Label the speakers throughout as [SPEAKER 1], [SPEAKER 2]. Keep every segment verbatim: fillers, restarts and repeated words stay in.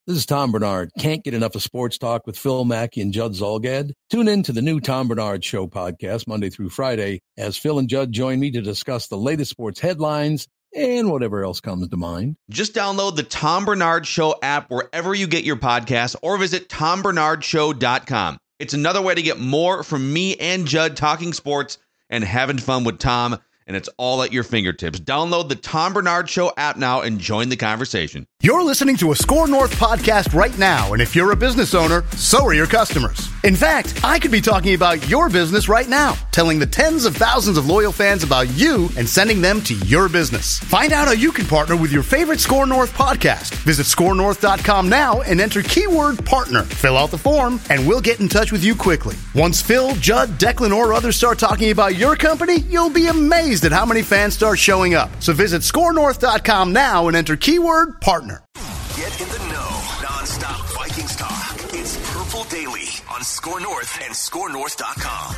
[SPEAKER 1] This is Tom Bernard. Can't get enough of sports talk with Phil Mackey and Judd Zolgad? Tune in to the new Tom Bernard Show podcast Monday through Friday as Phil and Judd join me to discuss the latest sports headlines and whatever else comes to mind.
[SPEAKER 2] Just download the Tom Bernard Show app wherever you get your podcasts or visit tom bernard show dot com. It's another way to get more from me and Judd talking sports and having fun with Tom, and it's all at your fingertips. Download the Tom Bernard Show app now and join the conversation.
[SPEAKER 3] You're listening to a Score North podcast right now, and if you're a business owner, so are your customers. In fact, I could be talking about your business right now, telling the tens of thousands of loyal fans about you and sending them to your business. Find out how you can partner with your favorite Score North podcast. Visit score north dot com now and enter keyword partner. Fill out the form, and we'll get in touch with you quickly. Once Phil, Judd, Declan, or others start talking about your company, you'll be amazed at how many fans start showing up. So visit score north dot com now and enter keyword partner.
[SPEAKER 4] Get in the know. Non-stop Vikings talk. It's Purple Daily on Score North and score north dot com.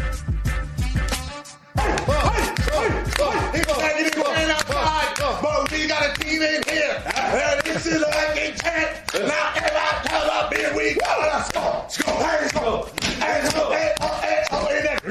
[SPEAKER 5] But we got a team in here. And this is like a chance. Now everybody tell up here we go. Let's go. Let's go. Let's go. Let's go. Let's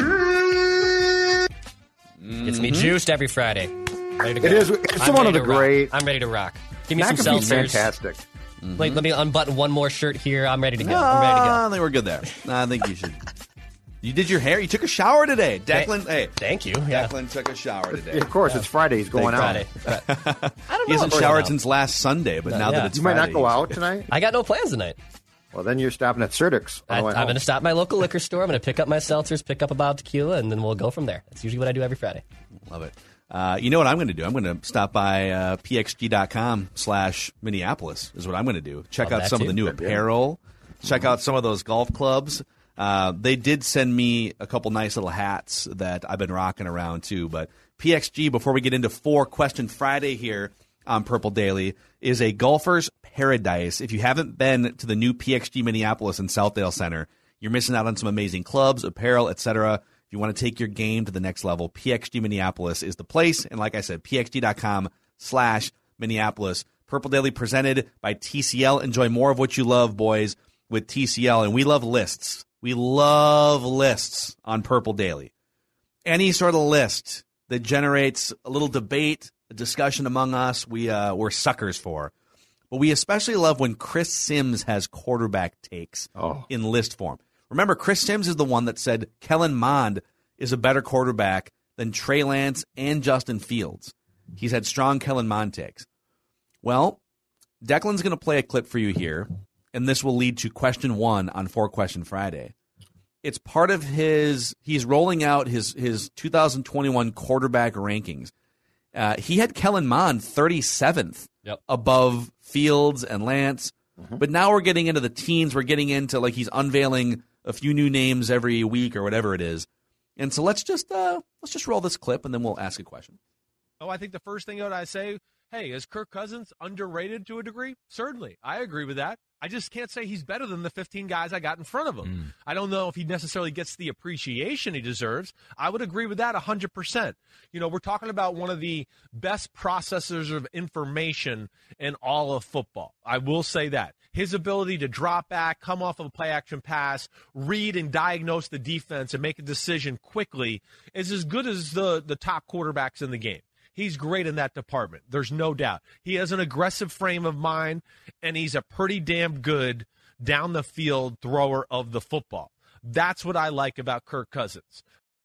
[SPEAKER 5] go.
[SPEAKER 6] Gets me juiced every Friday. Ready to go.
[SPEAKER 7] It is. It's
[SPEAKER 6] I'm
[SPEAKER 7] one of
[SPEAKER 6] ready
[SPEAKER 7] the
[SPEAKER 6] to rock.
[SPEAKER 7] great.
[SPEAKER 6] I'm ready to rock. Give me some
[SPEAKER 7] McAfee's
[SPEAKER 6] seltzers.
[SPEAKER 7] fantastic.
[SPEAKER 2] Mm-hmm.
[SPEAKER 6] Wait, let me unbutton one more shirt here. I'm ready to go.
[SPEAKER 2] No,
[SPEAKER 6] I'm ready to go.
[SPEAKER 2] I think we're good there. I think you should. You did your hair. You took a shower today. Declan,
[SPEAKER 6] Th-
[SPEAKER 2] hey.
[SPEAKER 6] Thank you. Yeah.
[SPEAKER 2] Declan took a shower today.
[SPEAKER 7] Yeah, of course, it's Friday. He's going out.
[SPEAKER 6] Friday. I don't know.
[SPEAKER 2] He hasn't
[SPEAKER 6] if we're
[SPEAKER 2] showered
[SPEAKER 6] going
[SPEAKER 2] since last Sunday, but
[SPEAKER 6] No,
[SPEAKER 2] now
[SPEAKER 6] yeah.
[SPEAKER 2] that it's
[SPEAKER 7] You might
[SPEAKER 2] Friday,
[SPEAKER 7] not go
[SPEAKER 2] he's-
[SPEAKER 7] out tonight.
[SPEAKER 6] I got no plans tonight.
[SPEAKER 7] Well, then you're stopping at Surdyk's.
[SPEAKER 6] I, I'm going to stop my local liquor store. I'm going to pick up my seltzers, pick up a bottle of tequila, and then we'll go from there. That's usually what I do every Friday.
[SPEAKER 2] Love it. Uh, you know what I'm going to do? I'm going to stop by uh, p x g dot com slash Minneapolis is what I'm going to do. Check
[SPEAKER 6] Love
[SPEAKER 2] out
[SPEAKER 6] that
[SPEAKER 2] some
[SPEAKER 6] too.
[SPEAKER 2] of the new apparel. Check out some of those golf clubs. Uh, they did send me a couple nice little hats that I've been rocking around too. But P X G, before we get into Four Question Friday here on Purple Daily, is a golfer's paradise. If you haven't been to the new P X G Minneapolis and Southdale Center, you're missing out on some amazing clubs, apparel, et cetera. If you want to take your game to the next level, P X G Minneapolis is the place. And like I said, p x g dot com slash Minneapolis. Purple Daily presented by T C L. Enjoy more of what you love, boys, with T C L. And we love lists. We love lists on Purple Daily. Any sort of list that generates a little debate, a discussion among us, we, uh, we're suckers for. But we especially love when Chris Sims has quarterback takes
[SPEAKER 7] Oh.
[SPEAKER 2] in list form. Remember, Chris Sims is the one that said Kellen Mond is a better quarterback than Trey Lance and Justin Fields. He's had strong Kellen Mond takes. Well, Declan's going to play a clip for you here, and this will lead to question one on Four Question Friday. It's part of his, he's rolling out his, his two thousand twenty-one quarterback rankings. Uh, he had Kellen Mond thirty-seventh
[SPEAKER 6] Yep.
[SPEAKER 2] above Fields and Lance. Mm-hmm. But now we're getting into the teens. We're getting into, like, he's unveiling a few new names every week or whatever it is. And so let's just uh, let's just roll this clip, and then we'll ask a question.
[SPEAKER 8] Oh, I think the first thing that I say, hey, is Kirk Cousins underrated to a degree? Certainly. I agree with that. I just can't say he's better than the fifteen guys I got in front of him. Mm. I don't know if he necessarily gets the appreciation he deserves. I would agree with that one hundred percent. You know, we're talking about one of the best processors of information in all of football. I will say that. His ability to drop back, come off of a play-action pass, read and diagnose the defense and make a decision quickly is as good as the, the top quarterbacks in the game. He's great in that department. There's no doubt. He has an aggressive frame of mind, and he's a pretty damn good down-the-field thrower of the football. That's what I like about Kirk Cousins.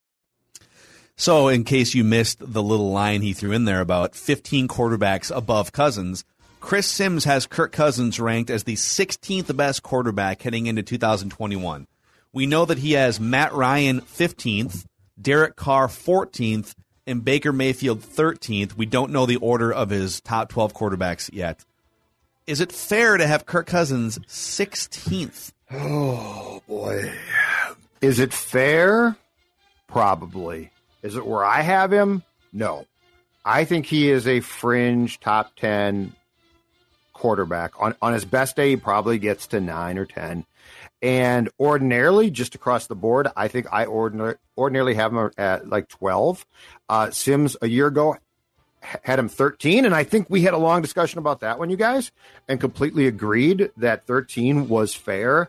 [SPEAKER 2] So in case you missed the little line he threw in there about fifteen quarterbacks above Cousins, Chris Sims has Kirk Cousins ranked as the sixteenth best quarterback heading into two thousand twenty-one. We know that he has Matt Ryan fifteenth, Derek Carr fourteenth, and Baker Mayfield thirteenth. We don't know the order of his top twelve quarterbacks yet. Is it fair to have Kirk Cousins sixteenth?
[SPEAKER 7] Oh, boy. Is it fair? Probably. Is it where I have him? No. I think he is a fringe top ten quarterback. On, on his best day, he probably gets to nine or ten. And ordinarily, just across the board, I think I ordinarily, ordinarily have him at like twelve. Uh, Sims, a year ago, had him thirteen, and I think we had a long discussion about that one, you guys, and completely agreed that thirteen was fair.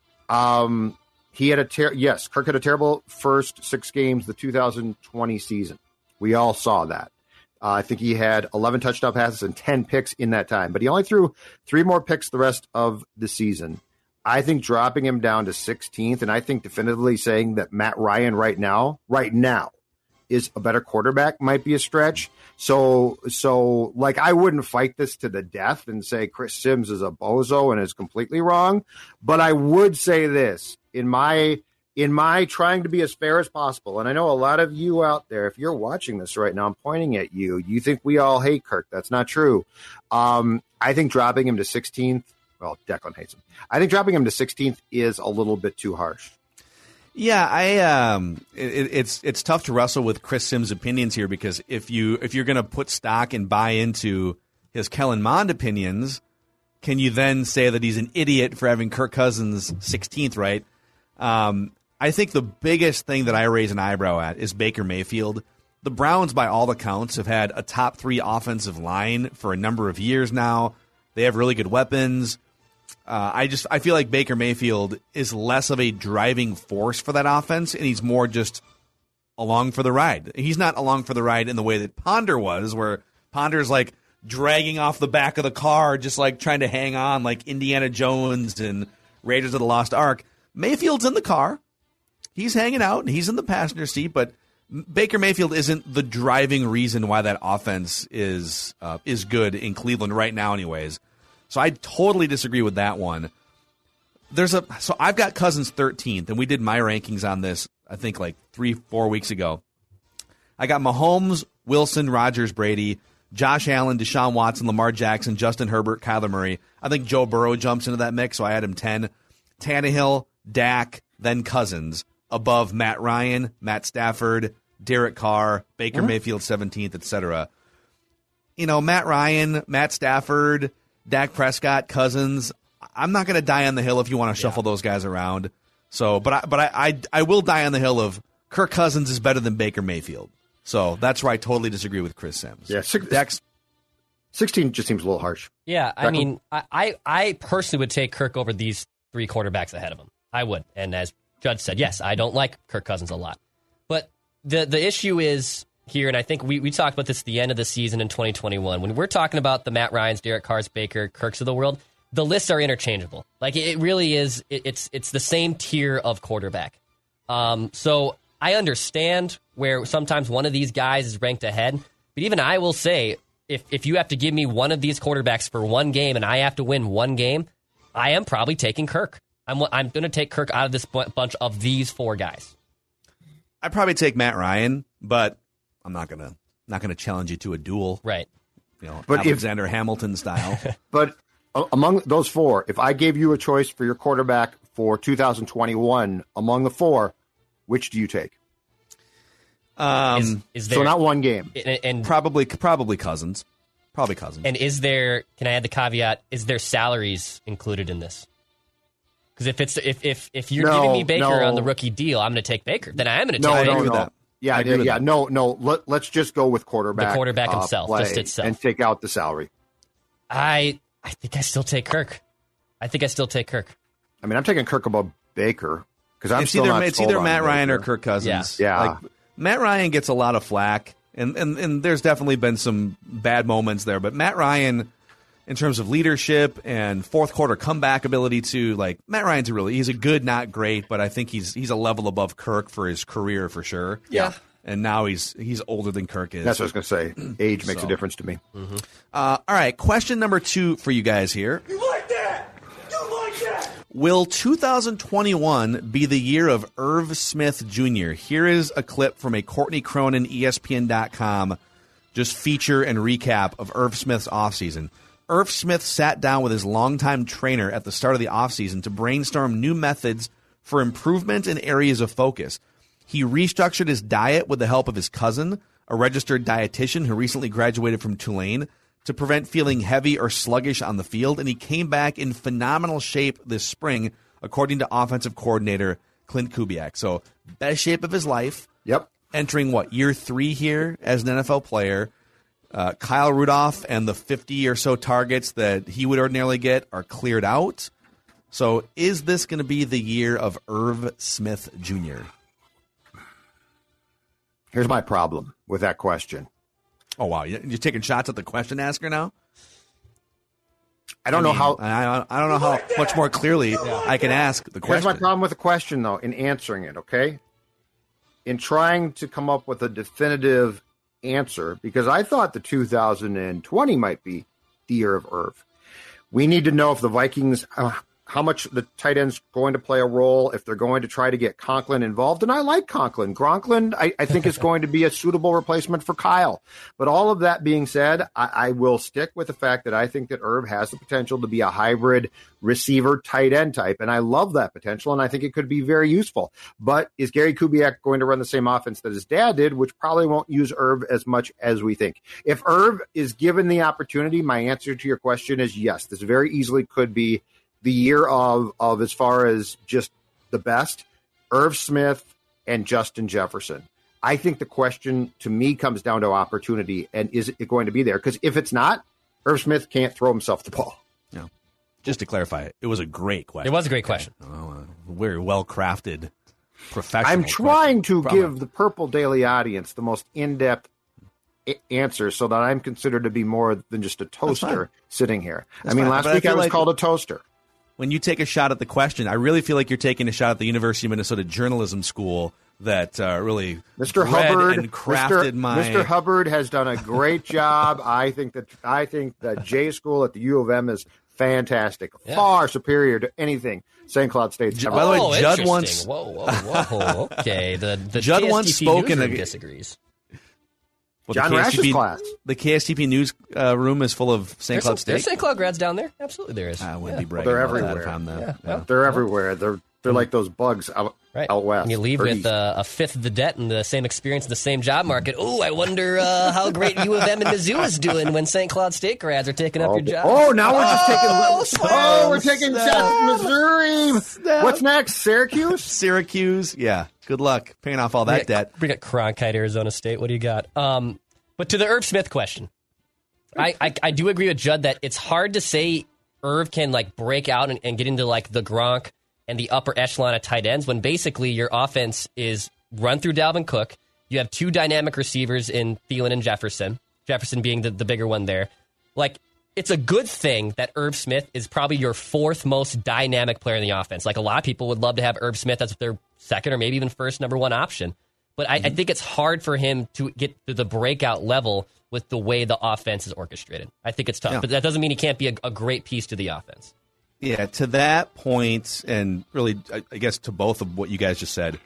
[SPEAKER 7] Um, he had a ter- yes, Kirk had a terrible first six games the two thousand twenty season. We all saw that. Uh, I think he had eleven touchdown passes and ten picks in that time, but he only threw three more picks the rest of the season. I think dropping him down to sixteenth, and I think definitively saying that Matt Ryan right now, right now, is a better quarterback might be a stretch. So, so like I wouldn't fight this to the death and say Chris Sims is a bozo and is completely wrong, but I would say this in my in my trying to be as fair as possible. And I know a lot of you out there, if you're watching this right now, I'm pointing at you. You think we all hate Kirk? That's not true. Um, I think dropping him to sixteenth. Well, Declan hates him. I think dropping him to sixteenth is a little bit too harsh.
[SPEAKER 2] Yeah, I um, it, it's it's tough to wrestle with Chris Sims' opinions here because if you if you're going to put stock and buy into his Kellen Mond opinions, can you then say that he's an idiot for having Kirk Cousins sixteenth? Right. Um, I think the biggest thing that I raise an eyebrow at is Baker Mayfield. The Browns, by all accounts, have had a top three offensive line for a number of years now. They have really good weapons. Uh, I just I feel like Baker Mayfield is less of a driving force for that offense, and he's more just along for the ride. He's not along for the ride in the way that Ponder was, where Ponder's like dragging off the back of the car, just like trying to hang on like Indiana Jones and Raiders of the Lost Ark. Mayfield's in the car. He's hanging out, and he's in the passenger seat, but Baker Mayfield isn't the driving reason why that offense is uh, is good in Cleveland right now anyways. So I totally disagree with that one. There's a so I've got Cousins thirteenth, and we did my rankings on this, I think, like three, four weeks ago. I got Mahomes, Wilson, Rodgers, Brady, Josh Allen, Deshaun Watson, Lamar Jackson, Justin Herbert, Kyler Murray. I think Joe Burrow jumps into that mix, so I had him ten. Tannehill, Dak, then Cousins, above Matt Ryan, Matt Stafford, Derek Carr, Baker mm-hmm. Mayfield seventeenth, et cetera. You know, Matt Ryan, Matt Stafford, Dak Prescott, Cousins. I'm not going to die on the hill if you want to shuffle yeah. those guys around. So, but I, but I, I, I will die on the hill of Kirk Cousins is better than Baker Mayfield. So that's where I totally disagree with Chris Sims.
[SPEAKER 7] Yeah, six,
[SPEAKER 2] Dak's,
[SPEAKER 7] sixteen just seems a little harsh.
[SPEAKER 6] Yeah, I mean, I, I, I personally would take Kirk over these three quarterbacks ahead of him. I would. And as Judge said, yes, I don't like Kirk Cousins a lot. But the the issue is here, and I think we, we talked about this at the end of the season in twenty twenty-one. When we're talking about the Matt Ryans, Derek Carrs, Baker, Kirks of the world, the lists are interchangeable. Like, it really is, it, it's it's the same tier of quarterback. Um, so I understand where sometimes one of these guys is ranked ahead, but even I will say, if, if you have to give me one of these quarterbacks for one game and I have to win one game, I am probably taking Kirk. I'm, I'm going to take Kirk out of this bunch of these four guys.
[SPEAKER 2] I'd probably take Matt Ryan, but I'm not gonna not gonna challenge you to a duel,
[SPEAKER 6] right?
[SPEAKER 2] You know,
[SPEAKER 7] but
[SPEAKER 2] Alexander
[SPEAKER 7] if,
[SPEAKER 2] Hamilton style.
[SPEAKER 7] But among those four, if I gave you a choice for your quarterback for two thousand twenty-one, among the four, which do you take?
[SPEAKER 2] Um,
[SPEAKER 6] is, is there,
[SPEAKER 7] so not one game,
[SPEAKER 6] and, and
[SPEAKER 2] probably probably Cousins, probably Cousins.
[SPEAKER 6] And is there? Can I add the caveat? Is there salaries included in this? Because if it's if if if you're
[SPEAKER 7] no,
[SPEAKER 6] giving me Baker
[SPEAKER 7] no.
[SPEAKER 6] on the rookie deal, I'm going to take Baker. Then I am going to
[SPEAKER 7] no,
[SPEAKER 6] take
[SPEAKER 7] no,
[SPEAKER 6] Baker.
[SPEAKER 7] No, no. Yeah, yeah, yeah.
[SPEAKER 2] That.
[SPEAKER 7] No, no. Let, let's just go with quarterback.
[SPEAKER 6] The quarterback
[SPEAKER 7] uh,
[SPEAKER 6] himself,
[SPEAKER 7] play
[SPEAKER 6] just itself,
[SPEAKER 7] and take out the salary.
[SPEAKER 6] I I think I still take Kirk. I think I still take Kirk.
[SPEAKER 7] I mean, I'm taking Kirk above Baker because I'm
[SPEAKER 2] it's
[SPEAKER 7] still
[SPEAKER 2] either
[SPEAKER 7] not
[SPEAKER 2] it's
[SPEAKER 7] sold
[SPEAKER 2] either
[SPEAKER 7] on
[SPEAKER 2] Matt
[SPEAKER 7] Baker.
[SPEAKER 2] Ryan or Kirk Cousins.
[SPEAKER 6] Yeah,
[SPEAKER 7] yeah.
[SPEAKER 2] Like, Matt Ryan gets a lot of flack, and, and and there's definitely been some bad moments there. But Matt Ryan, in terms of leadership and fourth quarter comeback ability, to like Matt Ryan's a really he's a good, not great, but I think he's he's a level above Kirk for his career for sure.
[SPEAKER 6] Yeah.
[SPEAKER 2] And now he's he's older than Kirk is.
[SPEAKER 7] That's what I was going to say. Age makes
[SPEAKER 2] So.
[SPEAKER 7] a difference to me.
[SPEAKER 2] Mm-hmm. Uh, all right, question number two for you guys here.
[SPEAKER 5] You like that? You like that?
[SPEAKER 2] Will two thousand twenty-one be the year of Irv Smith Junior? Here is a clip from a Courtney Cronin, E S P N dot com, just feature and recap of Irv Smith's offseason. Irv Smith sat down with his longtime trainer at the start of the offseason to brainstorm new methods for improvement in areas of focus. He restructured his diet with the help of his cousin, a registered dietitian who recently graduated from Tulane, to prevent feeling heavy or sluggish on the field, and he came back in phenomenal shape this spring, according to offensive coordinator Clint Kubiak. So, best shape of his life.
[SPEAKER 7] Yep.
[SPEAKER 2] Entering, what, year three here as an N F L player. Uh, Kyle Rudolph and the fifty or so targets that he would ordinarily get are cleared out. So is this going to be the year of Irv Smith Junior?
[SPEAKER 7] Here's my problem with that question.
[SPEAKER 2] Oh, wow. You're taking shots at the question asker now?
[SPEAKER 7] I don't
[SPEAKER 2] I
[SPEAKER 7] know
[SPEAKER 2] mean,
[SPEAKER 7] how.
[SPEAKER 2] I, I don't know how much more clearly yeah. I can ask the question.
[SPEAKER 7] Here's my problem with the question, though, in answering it, okay? In trying to come up with a definitive answer, because I thought the two thousand twenty might be the year of Irv. We need to know if the Vikings, uh, how much the tight end's going to play a role, if they're going to try to get Conklin involved. And I like Conklin. Gronklin, I, I think is going to be a suitable replacement for Kyle. But all of that being said, I, I will stick with the fact that I think that Irv has the potential to be a hybrid receiver tight end type. And I love that potential, and I think it could be very useful. But is Gary Kubiak going to run the same offense that his dad did, which probably won't use Irv as much as we think? If Irv is given the opportunity, my answer to your question is yes. This very easily could be the year of, of as far as just the best, Irv Smith and Justin Jefferson. I think the question to me comes down to opportunity, and is it going to be there? Because if it's not, Irv Smith can't throw himself the ball.
[SPEAKER 2] No. Just to clarify, it was a great question.
[SPEAKER 6] It was a great question.
[SPEAKER 2] Oh, a very well-crafted, professional
[SPEAKER 7] I'm trying
[SPEAKER 2] question.
[SPEAKER 7] to
[SPEAKER 2] Probably.
[SPEAKER 7] give the Purple Daily audience the most in-depth I- answer so that I'm considered to be more than just a toaster sitting here.
[SPEAKER 2] That's
[SPEAKER 7] I mean,
[SPEAKER 2] fine.
[SPEAKER 7] last
[SPEAKER 2] But
[SPEAKER 7] week
[SPEAKER 2] I
[SPEAKER 7] I,
[SPEAKER 2] feel
[SPEAKER 7] was
[SPEAKER 2] like-
[SPEAKER 7] called a toaster.
[SPEAKER 2] When you take a shot at the question, I really feel like you're taking a shot at the University of Minnesota Journalism School that uh, really
[SPEAKER 7] Mister
[SPEAKER 2] read
[SPEAKER 7] Hubbard
[SPEAKER 2] and crafted
[SPEAKER 7] Mister
[SPEAKER 2] my.
[SPEAKER 7] Mister Hubbard has done a great job. I think that I think that J School at the U of M is fantastic,
[SPEAKER 6] Yeah.
[SPEAKER 7] far superior to anything Saint Cloud State's ever
[SPEAKER 2] By the way,
[SPEAKER 6] Oh,
[SPEAKER 2] Judd
[SPEAKER 6] interesting.
[SPEAKER 2] once-
[SPEAKER 6] Whoa, whoa, whoa. Okay, the the
[SPEAKER 2] Judd
[SPEAKER 6] K S T P
[SPEAKER 2] once spoke in
[SPEAKER 6] newsroom
[SPEAKER 2] a-
[SPEAKER 6] disagrees.
[SPEAKER 2] Well,
[SPEAKER 7] John
[SPEAKER 2] the
[SPEAKER 7] Rash's
[SPEAKER 2] K S T P
[SPEAKER 7] class.
[SPEAKER 2] The K S T P news uh, room is full of Saint
[SPEAKER 6] There's,
[SPEAKER 2] Cloud
[SPEAKER 6] some,
[SPEAKER 2] State.
[SPEAKER 6] there's Saint Cloud grads down there. Absolutely, there is.
[SPEAKER 2] I wouldn't
[SPEAKER 6] Yeah.
[SPEAKER 2] be bragging
[SPEAKER 7] Well, they're
[SPEAKER 2] about that
[SPEAKER 7] everywhere.
[SPEAKER 2] if I'm them.
[SPEAKER 6] Yeah,
[SPEAKER 2] Yeah.
[SPEAKER 6] well,
[SPEAKER 7] They're everywhere. They're they're like those bugs out,
[SPEAKER 6] Right.
[SPEAKER 7] out west.
[SPEAKER 6] And you leave
[SPEAKER 7] or
[SPEAKER 6] with
[SPEAKER 7] east.
[SPEAKER 6] uh, a fifth of the debt and the same experience in the same job market. Oh, I wonder uh, how great U of M and Mizzou is doing when Saint Cloud State grads are taking up
[SPEAKER 7] Oh,
[SPEAKER 6] your job.
[SPEAKER 7] oh, now we're just taking.
[SPEAKER 6] Oh,
[SPEAKER 7] Oh, we're
[SPEAKER 6] snap.
[SPEAKER 7] taking shots at Missouri. What's next? Syracuse.
[SPEAKER 2] Syracuse, yeah. Good luck paying off all that
[SPEAKER 6] bring
[SPEAKER 2] debt.
[SPEAKER 6] It, bring it Cronkite, Arizona State. What do you got? Um, but to the Irv Smith question, I, I I do agree with Judd that it's hard to say Irv can like break out and, and get into like the Gronk and the upper echelon of tight ends when basically your offense is run through Dalvin Cook. You have two dynamic receivers in Thielen and Jefferson. Jefferson being the, the bigger one there. Like, it's a good thing that Irv Smith is probably your fourth most dynamic player in the offense. Like, a lot of people would love to have Irv Smith as their second or maybe even first number one option. But I, mm-hmm. I think it's hard for him to get to the breakout level with the way the offense is orchestrated. I think it's tough.
[SPEAKER 2] Yeah.
[SPEAKER 6] But that doesn't mean he can't be a, a great piece to the offense.
[SPEAKER 2] Yeah, to that point, and really, I, I guess to both of what you guys just said,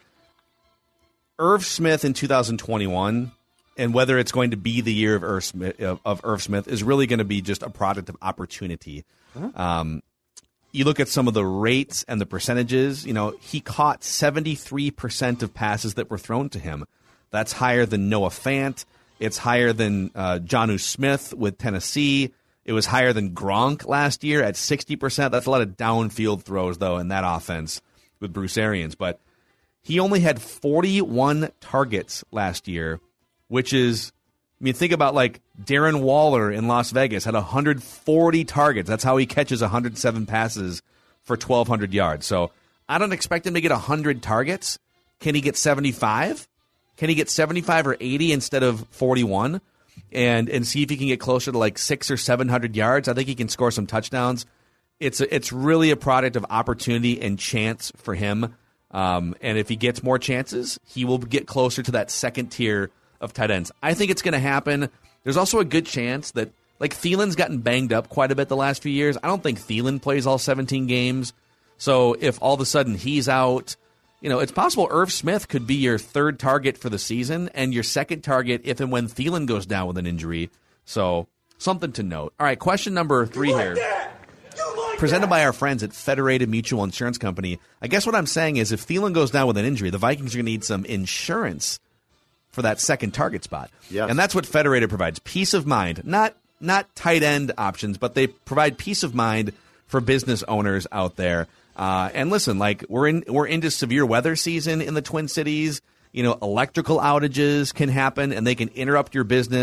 [SPEAKER 2] Irv Smith in two thousand twenty-one, and whether it's going to be the year of Irv Smith, of, of Irv Smith is really going to be just a product of opportunity. Mm-hmm. Um, you look at some of the rates and the percentages, you know, he caught seventy-three percent of passes that were thrown to him. That's higher than Noah Fant. It's higher than uh, Jonnu Smith with Tennessee. It was higher than Gronk last year at sixty percent. That's a lot of downfield throws, though, in that offense with Bruce Arians. But he only had forty-one targets last year, which is, I mean, think about like Darren Waller in Las Vegas had one hundred forty targets. That's how he catches one hundred seven passes for twelve hundred yards. So I don't expect him to get one hundred targets. Can he get seventy-five? Can he get seventy-five or eighty instead of forty-one? And and see if he can get closer to like six or seven hundred yards. I think he can score some touchdowns. It's a, it's really a product of opportunity and chance for him. Um, and if he gets more chances, he will get closer to that second tier of tight ends. I think it's going to happen. There's also a good chance that like Thielen's gotten banged up quite a bit the last few years. I don't think Thielen plays all seventeen games. So if all of a sudden he's out, you know, it's possible Irv Smith could be your third target for the season and your second target if and when Thielen goes down with an injury. So something to note. All right, question number three here. Presented by our friends at Federated Mutual Insurance Company. I guess what I'm saying is if Thielen goes down with an injury, the Vikings are going to need some insurance for that second target spot.
[SPEAKER 7] Yes.
[SPEAKER 2] And that's what Federated provides. Peace of mind. Not not tight end options, but they provide peace of mind for business owners out there. Uh, and listen, like we're in we're into severe weather season in the Twin Cities. You know, electrical outages can happen and they can interrupt your business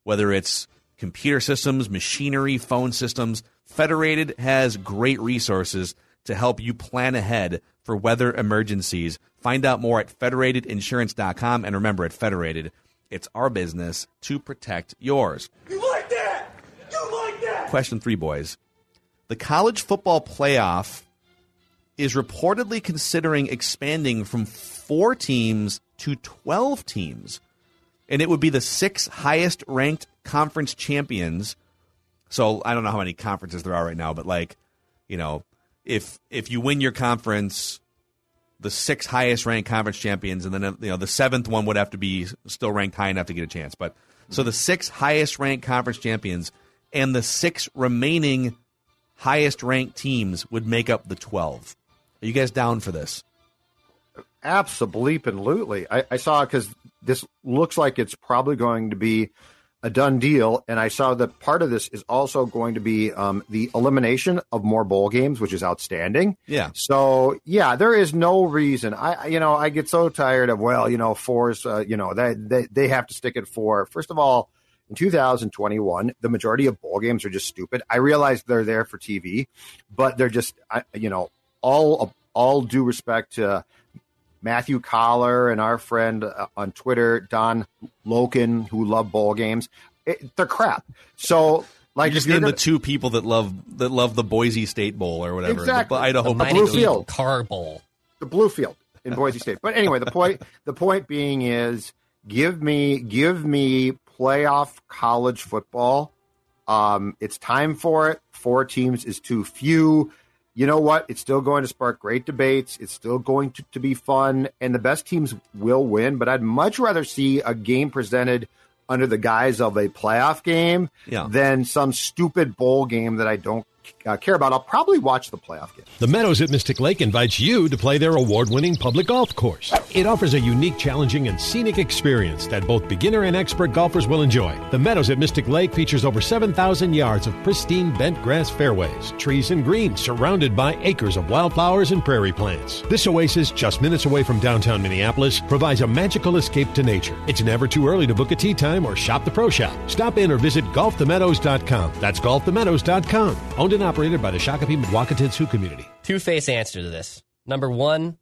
[SPEAKER 2] whether it's computer systems, machinery, phone systems. Federated has great resources to help you plan ahead for weather emergencies. Find out more at federated insurance dot com. And remember, at Federated, it's our business to protect yours.
[SPEAKER 5] You like that? You like that?
[SPEAKER 2] Question three, boys. The college football playoff is reportedly considering expanding from four teams to twelve teams. And it would be the six highest-ranked conference champions. So I don't know how many conferences there are right now, but like, you know, if if you win your conference, the six highest-ranked conference champions, and then you know the seventh one would have to be still ranked high enough to get a chance. But so the six highest-ranked conference champions and the six remaining highest-ranked teams would make up the twelve. Are you guys down for this?
[SPEAKER 7] Absolutely. I, I saw because this looks like it's probably going to be a done deal, and I saw that part of this is also going to be um, the elimination of more bowl games, which is outstanding.
[SPEAKER 2] Yeah.
[SPEAKER 7] So yeah, there is no reason. I you know I get so tired of well you know fours uh, you know they, they they have to stick at four. First of all, in two thousand twenty-one, the majority of bowl games are just stupid. I realize they're there for T V, but they're just I, you know all all due respect to Matthew Collar and our friend uh, on Twitter, Don Loken, who love bowl games. It, they're crap. So, like,
[SPEAKER 2] you're just
[SPEAKER 7] if you're
[SPEAKER 2] name
[SPEAKER 7] gonna,
[SPEAKER 2] the two people that love that love the Boise State Bowl or whatever,
[SPEAKER 7] Exactly.
[SPEAKER 2] the Idaho
[SPEAKER 7] The
[SPEAKER 2] Bowl.
[SPEAKER 7] Blue Field.
[SPEAKER 6] Car Bowl.
[SPEAKER 7] the Blue Field in Boise State. But anyway, the point the point being is give me give me playoff college football. Um, it's time for it. Four teams is too few. You know what? It's still going to spark great debates. It's still going to, to be fun, and the best teams will win. But I'd much rather see a game presented under the guise of a playoff game
[SPEAKER 2] Yeah.
[SPEAKER 7] than some stupid bowl game that I don't uh, care about. I'll probably watch the playoff game.
[SPEAKER 9] The Meadows at Mystic Lake invites you to play their award-winning public golf course. It offers a unique, challenging, and scenic experience that both beginner and expert golfers will enjoy. The Meadows at Mystic Lake features over seven thousand yards of pristine bent grass fairways, trees and greens surrounded by acres of wildflowers and prairie plants. This oasis, just minutes away from downtown Minneapolis, provides a magical escape to nature. It's never too early to book a tee time or shop the pro shop. Stop in or visit golf the meadows dot com. That's golf the meadows dot com. Owned and operated by the Shakopee Mwakatan Sioux community.
[SPEAKER 6] Two-face answer to this. Number one,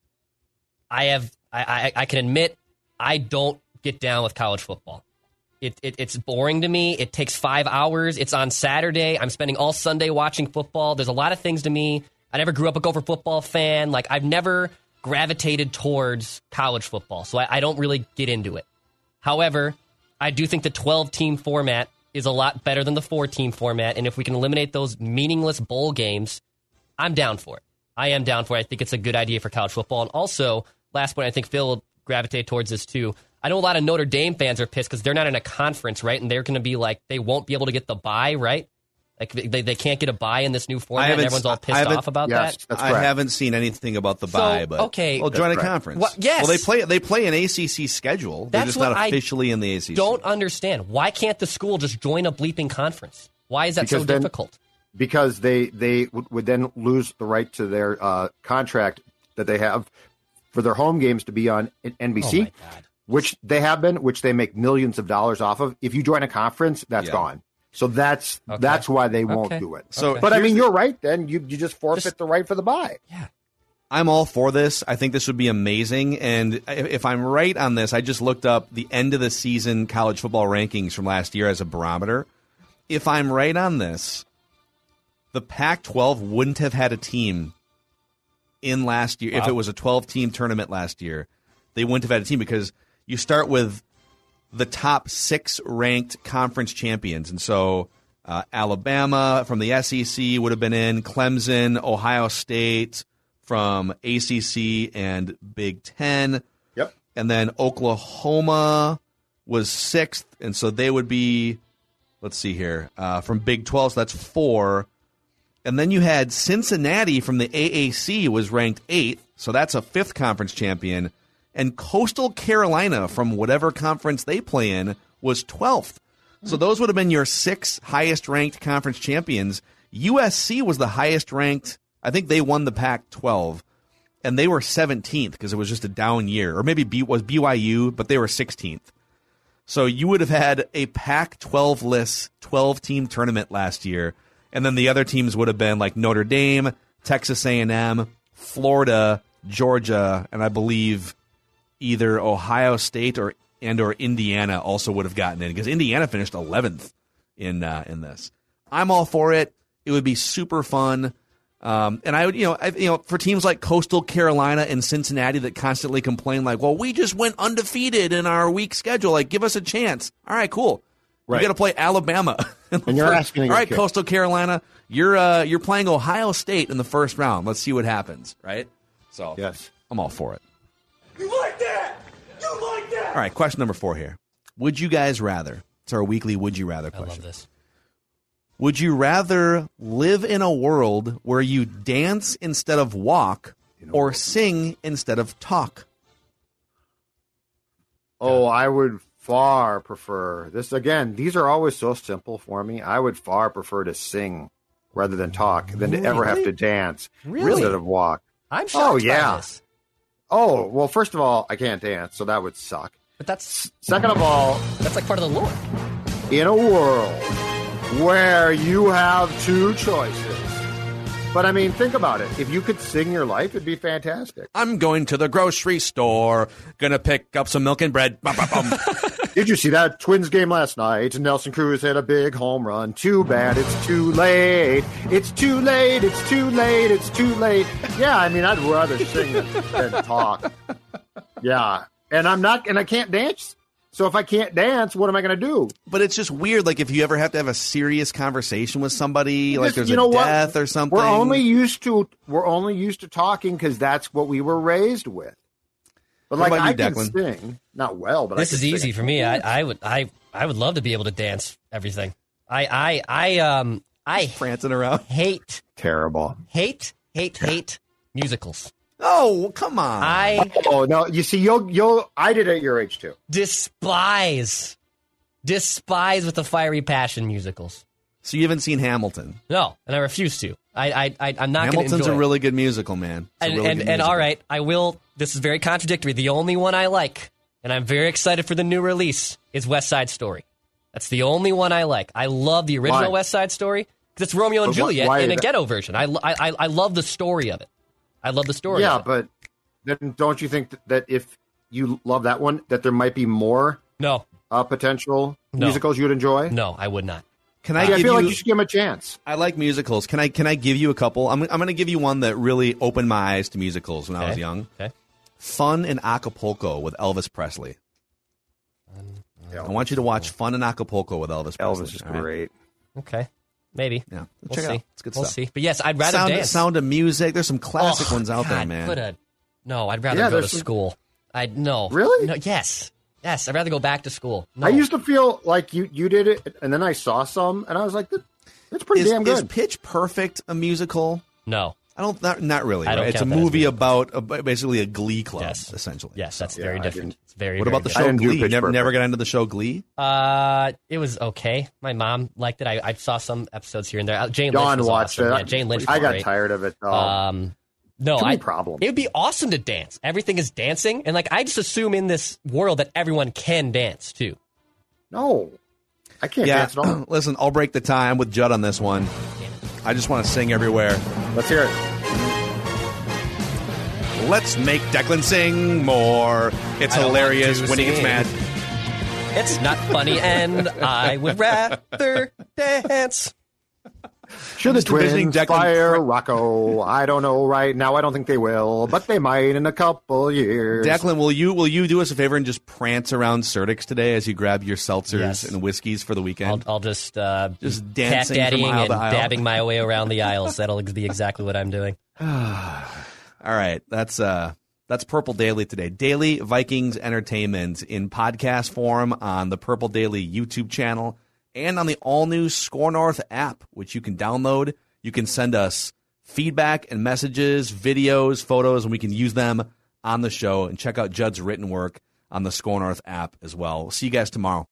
[SPEAKER 6] I have I, I, I can admit I don't get down with college football. It, it it's boring to me. It takes five hours. It's on Saturday. I'm spending all Sunday watching football. There's a lot of things to me. I never grew up a Gopher football fan. Like I've never gravitated towards college football, so I, I don't really get into it. However, I do think the twelve-team format is a lot better than the four-team format, and if we can eliminate those meaningless bowl games, I'm down for it. I am down for it. I think it's a good idea for college football. And also, last point, I think Phil will gravitate towards this too. I know a lot of Notre Dame fans are pissed because they're not in a conference, right? And they're going to be like, they won't be able to get the bye, right? Like they, they can't get a bye in this new format. And everyone's all pissed off about
[SPEAKER 7] yes,
[SPEAKER 6] that.
[SPEAKER 7] That's
[SPEAKER 2] I
[SPEAKER 7] correct.
[SPEAKER 2] haven't seen anything about the
[SPEAKER 6] So,
[SPEAKER 2] bye, but
[SPEAKER 6] okay.
[SPEAKER 2] well, join a
[SPEAKER 7] That's correct.
[SPEAKER 2] conference.
[SPEAKER 6] Well, yes.
[SPEAKER 2] Well, they play they play an A C C schedule. They're
[SPEAKER 6] That's
[SPEAKER 2] just
[SPEAKER 6] what
[SPEAKER 2] not
[SPEAKER 6] I
[SPEAKER 2] officially in the A C C.
[SPEAKER 6] Don't understand. Why can't the school just join a bleeping conference? Why is that
[SPEAKER 7] Because
[SPEAKER 6] so
[SPEAKER 7] then-
[SPEAKER 6] difficult?
[SPEAKER 7] because they they would, would then lose the right to their uh, contract that they have for their home games to be on N B C,
[SPEAKER 6] Oh, my God.
[SPEAKER 7] which they have been, which they make millions of dollars off of. If you join a conference, that's
[SPEAKER 2] Yeah.
[SPEAKER 7] gone. So that's
[SPEAKER 6] Okay.
[SPEAKER 7] that's why they won't
[SPEAKER 6] Okay.
[SPEAKER 7] do it.
[SPEAKER 2] So
[SPEAKER 7] but I
[SPEAKER 2] here's
[SPEAKER 7] mean,
[SPEAKER 2] the-
[SPEAKER 7] you're right. Then you you just forfeit
[SPEAKER 6] Just-
[SPEAKER 7] the right for the bye.
[SPEAKER 2] I'm all for this. I think this would be amazing. And if if I'm right on this, I just looked up the end of the season college football rankings from last year as a barometer. If I'm right on this, the Pac twelve wouldn't have had a team in last year. If it was a twelve-team tournament last year, they wouldn't have had a team because you start with the top six ranked conference champions. And so uh, Alabama from the S E C would have been in, Clemson, Ohio State from A C C and Big Ten.
[SPEAKER 7] Yep.
[SPEAKER 2] And then Oklahoma was sixth, and so they would be, let's see here, uh, from Big twelve, so that's four. And then you had Cincinnati from the A A C was ranked eighth, so that's a fifth conference champion. And Coastal Carolina from whatever conference they play in was twelfth. So those would have been your six highest ranked conference champions. U S C was the highest ranked. I think they won the Pac twelve, and they were seventeenth because it was just a down year. Or maybe B was B Y U, but they were sixteenth. So you would have had a Pac twelve list twelve-team tournament last year, and then the other teams would have been like Notre Dame, Texas A and M, Florida, Georgia, and I believe either Ohio State or and or Indiana also would have gotten in because Indiana finished eleventh in uh, in this. I'm all for it. It would be super fun. Um, and I would, you know, I, you know, for teams like Coastal Carolina and Cincinnati that constantly complain, like, well, we just went undefeated in our week schedule. Like, give us a chance. All right, cool. Right. You got to play Alabama.
[SPEAKER 7] And you're asking,
[SPEAKER 2] all right, Coastal Carolina, you're uh, you're playing Ohio State in the first round. Let's see what happens. Right. So
[SPEAKER 7] yes,
[SPEAKER 2] I'm all for it.
[SPEAKER 5] You like that? You like that?
[SPEAKER 2] All right, question number four here. Would you guys rather? It's our weekly Would You Rather question.
[SPEAKER 6] I love this.
[SPEAKER 2] Would you rather live in a world where you dance instead of walk or sing instead of talk?
[SPEAKER 7] Oh, I would far prefer this. Again, these are always so simple for me. I would far prefer to sing rather than talk than to ever have to dance
[SPEAKER 6] Really?
[SPEAKER 7] instead of walk.
[SPEAKER 6] I'm shocked
[SPEAKER 7] Oh,
[SPEAKER 6] by
[SPEAKER 7] yeah.
[SPEAKER 6] this.
[SPEAKER 7] Oh, well, first of all, I can't dance, so that would suck.
[SPEAKER 6] But that's
[SPEAKER 7] Second of all,
[SPEAKER 6] that's like part of the lore.
[SPEAKER 7] in a world where you have two choices. But I mean, think about it. If you could sing your life, it'd be fantastic.
[SPEAKER 2] I'm going to the grocery store, gonna pick up some milk and bread. Bum, bum, bum.
[SPEAKER 7] Did you see that Twins game last night? Nelson Cruz hit a big home run. Too bad it's too late. It's too late. It's too late. It's too late. Yeah, I mean, I'd rather sing than, than talk. Yeah, and I'm not, and I can't dance. So if I can't dance, what am I going to do?
[SPEAKER 2] But it's just weird. Like if you ever have to have a serious conversation with somebody, like
[SPEAKER 7] Just,
[SPEAKER 2] there's
[SPEAKER 7] you
[SPEAKER 2] a
[SPEAKER 7] know what?
[SPEAKER 2] death or something.
[SPEAKER 7] We're only used to we're only used to talking because that's what we were raised with. But
[SPEAKER 2] What
[SPEAKER 7] like
[SPEAKER 2] about
[SPEAKER 7] I
[SPEAKER 2] you,
[SPEAKER 7] can
[SPEAKER 2] Declan?
[SPEAKER 7] sing, not well, but
[SPEAKER 6] This
[SPEAKER 7] I
[SPEAKER 6] is
[SPEAKER 7] can sing.
[SPEAKER 6] easy for me. I, I would I I would love to be able to dance everything. I I I um I
[SPEAKER 2] prancing around.
[SPEAKER 6] hate
[SPEAKER 7] Terrible.
[SPEAKER 6] hate hate hate musicals.
[SPEAKER 2] Oh, come on.
[SPEAKER 6] I
[SPEAKER 7] Oh no! You see, you'll you'll. I did it at your age too.
[SPEAKER 6] despise despise with a fiery passion musicals.
[SPEAKER 2] So you haven't seen Hamilton?
[SPEAKER 6] No, and I refuse to. I I, I I'm not going to
[SPEAKER 2] Hamilton's
[SPEAKER 6] enjoy
[SPEAKER 2] a
[SPEAKER 6] it.
[SPEAKER 2] really good musical, man. It's a
[SPEAKER 6] And
[SPEAKER 2] really
[SPEAKER 6] and,
[SPEAKER 2] good
[SPEAKER 6] and
[SPEAKER 2] musical.
[SPEAKER 6] all right, I will. This is very contradictory. The only one I like, and I'm very excited for the new release, is West Side Story. That's the only one I like. I love the original
[SPEAKER 7] Why?
[SPEAKER 6] West Side Story because it's Romeo and
[SPEAKER 7] But wh-
[SPEAKER 6] Juliet
[SPEAKER 7] why
[SPEAKER 6] in a
[SPEAKER 7] that-
[SPEAKER 6] ghetto version. I, lo- I I I love the story of it. I love the story.
[SPEAKER 7] Yeah,
[SPEAKER 6] of it.
[SPEAKER 7] but then don't you think that, that if you love that one, that there might be more
[SPEAKER 6] no,
[SPEAKER 7] uh, potential
[SPEAKER 6] No.
[SPEAKER 7] musicals you'd enjoy?
[SPEAKER 6] no, I would not.
[SPEAKER 2] Can I
[SPEAKER 7] See, I
[SPEAKER 2] give
[SPEAKER 7] feel
[SPEAKER 2] you?
[SPEAKER 7] like you should give them a chance.
[SPEAKER 2] I like musicals. Can I? Can I give you a couple? I'm. I'm going to give you one that really opened my eyes to musicals when I was
[SPEAKER 6] Okay.
[SPEAKER 2] young.
[SPEAKER 6] Okay.
[SPEAKER 2] Fun in Acapulco with Elvis Presley. I want you to watch Fun in Acapulco with Elvis Presley.
[SPEAKER 7] Elvis is
[SPEAKER 2] all right?
[SPEAKER 7] great.
[SPEAKER 6] Okay. Maybe.
[SPEAKER 2] Yeah,
[SPEAKER 6] We'll
[SPEAKER 2] check
[SPEAKER 6] see.
[SPEAKER 2] it out. It's good
[SPEAKER 6] we'll
[SPEAKER 2] stuff.
[SPEAKER 6] see. But yes, I'd rather
[SPEAKER 2] Sound,
[SPEAKER 6] dance.
[SPEAKER 2] Sound of Music. There's some classic
[SPEAKER 6] Oh,
[SPEAKER 2] ones out there,
[SPEAKER 6] God,
[SPEAKER 2] man.
[SPEAKER 6] Put a, no, I'd rather
[SPEAKER 7] Yeah,
[SPEAKER 6] go to
[SPEAKER 7] there's some-
[SPEAKER 6] school. I'd no.
[SPEAKER 7] Really?
[SPEAKER 6] No. Yes. Yes. I'd rather go back to school. No.
[SPEAKER 7] I used to feel like you you did it, and then I saw some, and I was like, that, that's pretty
[SPEAKER 2] is,
[SPEAKER 7] damn
[SPEAKER 2] is
[SPEAKER 7] good.
[SPEAKER 2] Pitch Perfect a musical?
[SPEAKER 6] no.
[SPEAKER 2] I don't. Not, not really.
[SPEAKER 6] I don't
[SPEAKER 2] right? It's a
[SPEAKER 6] count that as
[SPEAKER 2] movie
[SPEAKER 6] musical.
[SPEAKER 2] about a, basically a Glee club,
[SPEAKER 6] Yes.
[SPEAKER 2] essentially.
[SPEAKER 6] Yes, that's
[SPEAKER 7] Yeah,
[SPEAKER 6] very
[SPEAKER 7] I
[SPEAKER 6] different.
[SPEAKER 7] didn't-
[SPEAKER 6] It's very.
[SPEAKER 2] What
[SPEAKER 6] very
[SPEAKER 2] about the
[SPEAKER 6] different.
[SPEAKER 2] show
[SPEAKER 7] didn't do
[SPEAKER 2] Glee?
[SPEAKER 7] Pitch
[SPEAKER 2] Never, never
[SPEAKER 7] Perfect.
[SPEAKER 2] got into the show Glee.
[SPEAKER 6] Uh, it was okay. My mom liked it. I, I saw some episodes here and there. Uh, Jane Lynch
[SPEAKER 7] John
[SPEAKER 6] was
[SPEAKER 7] watched
[SPEAKER 6] awesome.
[SPEAKER 7] it.
[SPEAKER 6] Yeah, Jane Lynch.
[SPEAKER 7] I
[SPEAKER 6] was
[SPEAKER 7] got
[SPEAKER 6] great.
[SPEAKER 7] tired of it. Though.
[SPEAKER 6] Um, no,
[SPEAKER 7] Too
[SPEAKER 6] I.
[SPEAKER 7] many problems.
[SPEAKER 6] It would be awesome to dance. Everything is dancing, and like I just assume in this world that everyone can dance too.
[SPEAKER 7] no, I can't
[SPEAKER 2] Yeah.
[SPEAKER 7] dance at all.
[SPEAKER 2] Listen, I'll break the tie. I'm with Judd on this one. I just want to sing everywhere.
[SPEAKER 7] Let's hear it.
[SPEAKER 2] Let's make Declan sing more. It's
[SPEAKER 6] I don't
[SPEAKER 2] hilarious
[SPEAKER 6] want to
[SPEAKER 2] when he gets
[SPEAKER 6] sing.
[SPEAKER 2] mad.
[SPEAKER 6] It's not funny, and I would rather dance.
[SPEAKER 7] Should the
[SPEAKER 2] just envisioning
[SPEAKER 7] Twins
[SPEAKER 2] Declan
[SPEAKER 7] fire
[SPEAKER 2] cra-
[SPEAKER 7] Rocco? I don't know right now. I don't think they will, but they might in a couple years.
[SPEAKER 2] Declan, will you will you do us a favor and just prance around Certix today as you grab your seltzers
[SPEAKER 6] Yes.
[SPEAKER 2] and whiskeys for the
[SPEAKER 6] I'll,
[SPEAKER 2] weekend?
[SPEAKER 6] I'll just uh,
[SPEAKER 2] Just
[SPEAKER 6] cat
[SPEAKER 2] dancing from
[SPEAKER 6] daddying
[SPEAKER 2] aisle
[SPEAKER 6] and
[SPEAKER 2] to aisle.
[SPEAKER 6] dabbing my way around the aisles. That'll be exactly what I'm doing.
[SPEAKER 2] All right, that's uh that's Purple Daily today. Daily Vikings entertainment in podcast form on the Purple Daily YouTube channel and on the all-new Score North app, which you can download. You can send us feedback and messages, videos, photos, and we can use them on the show. And check out Judd's written work on the Score North app as well. We'll see you guys tomorrow.